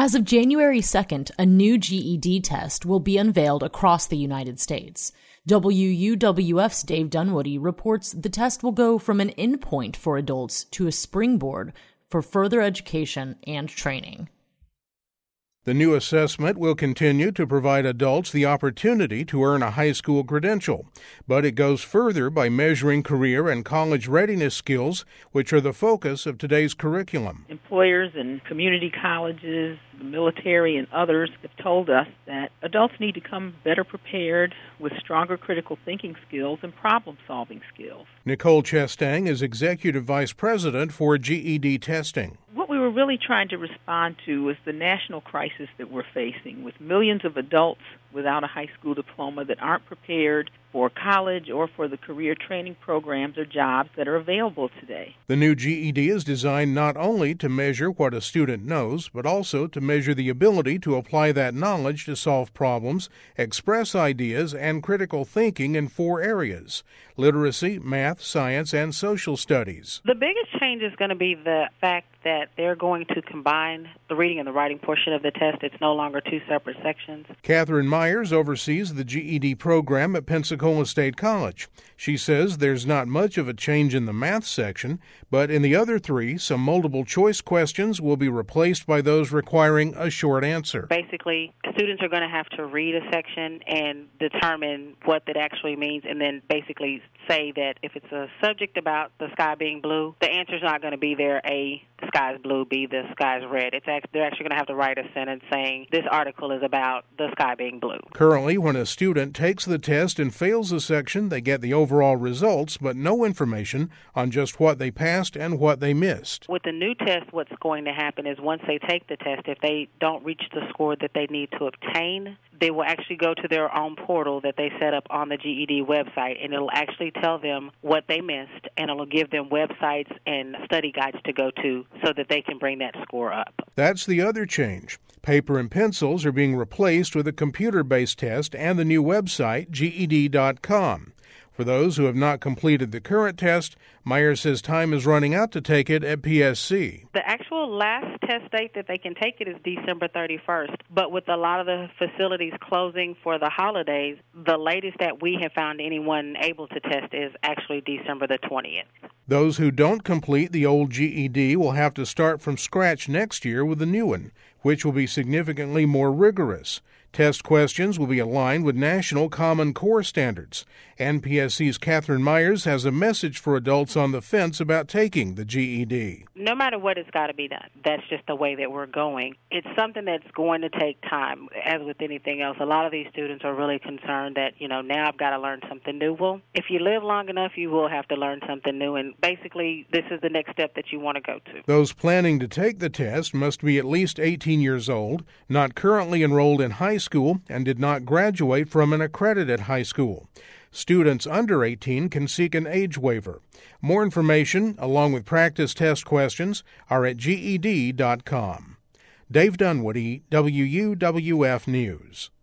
As of January 2nd, a new GED test will be unveiled across the United States. WUWF's Dave Dunwoody reports the test will go from an endpoint for adults to a springboard for further education and training. The new assessment will continue to provide adults the opportunity to earn a high school credential, but it goes further by measuring career and college readiness skills, which are the focus of today's curriculum. Employers and community colleges, the military, and others have told us that adults need to come better prepared with stronger critical thinking skills and problem-solving skills. Nicole Chestang is Executive Vice President for GED testing. What we were really trying to respond to was the national crisis that we're facing, with millions of adults without a high school diploma that aren't prepared for college or for the career training programs or jobs that are available today. The new GED is designed not only to measure what a student knows, but also to measure the ability to apply that knowledge to solve problems, express ideas, and critical thinking in 4 areas: literacy, math, science, and social studies. The biggest change is going to be the fact that they're going to combine the reading and the writing portion of the test. It's no longer 2 separate sections. Catherine Myers oversees the GED program at Pensacola State College. She says there's not much of a change in the math section, but in the other 3, some multiple choice questions will be replaced by those requiring a short answer. Basically, students are going to have to read a section and determine what that actually means, and then basically say that if it's a subject about the sky being blue, the answer's not going to be there, A, the sky is blue, B, the sky is red. They're actually going to have to write a sentence saying this article is about the sky being blue. Currently, when a student takes the test and fails a section, they get the overall results, but no information on just what they passed and what they missed. With the new test, what's going to happen is once they take the test, if they don't reach the score that they need to obtain, they will actually go to their own portal that they set up on the GED website, and it'll actually tell them what they missed, and it'll give them websites and study guides to go to so that they can bring that score up. That's the other change. Paper and pencils are being replaced with a computer-based test and the new website, GED.com. For those who have not completed the current test, Myers says time is running out to take it at PSC. The actual last test date that they can take it is December 31st, but with a lot of the facilities closing for the holidays, the latest that we have found anyone able to test is actually December the 20th. Those who don't complete the old GED will have to start from scratch next year with the new one, which will be significantly more rigorous. Test questions will be aligned with National Common Core standards. NPSC's Catherine Myers has a message for adults on the fence about taking the GED. No matter what, it's got to be done. That's just the way that we're going. It's something that's going to take time, as with anything else. A lot of these students are really concerned that, now I've got to learn something new. Well, if you live long enough, you will have to learn something new, and basically this is the next step that you want to go to. Those planning to take the test must be at least 18 years old, not currently enrolled in high school, and did not graduate from an accredited high school. Students under 18 can seek an age waiver. More information, along with practice test questions, are at GED.com. Dave Dunwoody, WUWF News.